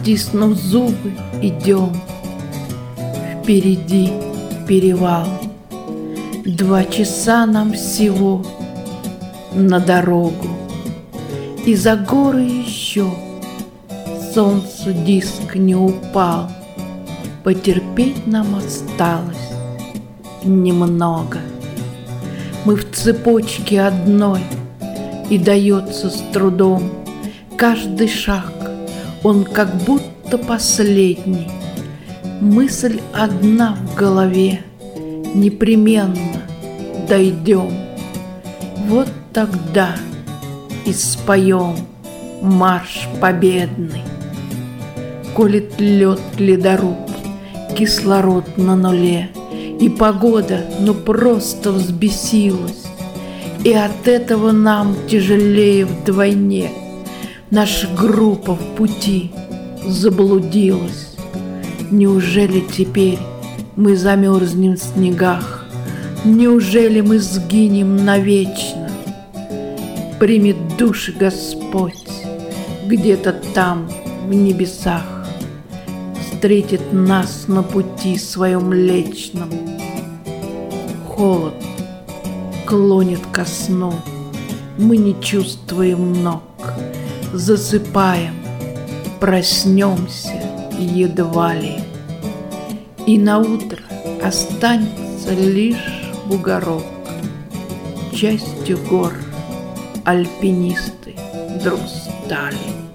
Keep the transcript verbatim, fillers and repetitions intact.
Стиснув зубы, идем. Впереди перевал. Два часа нам всего на дорогу. И за горы еще солнцу диск не упал. Потерпеть нам осталось немного. Мы в цепочке одной, и дается с трудом. Каждый шаг, он как будто последний. Мысль одна в голове: непременно дойдем. Вот тогда и споем марш победный. Колет лед ледоруб, кислород на нуле, и погода ну просто взбесилась. И от этого нам тяжелее вдвойне. Наша группа в пути заблудилась. Неужели теперь мы замерзнем в снегах? Неужели мы сгинем навечно? Примет души Господь где-то там, в небесах, встретит нас на пути своем млечном. Холод клонит ко сну, мы не чувствуем ног, засыпаем, проснемся едва ли. И наутро останется лишь бугорок. Частью гор альпинисты вдруг стали.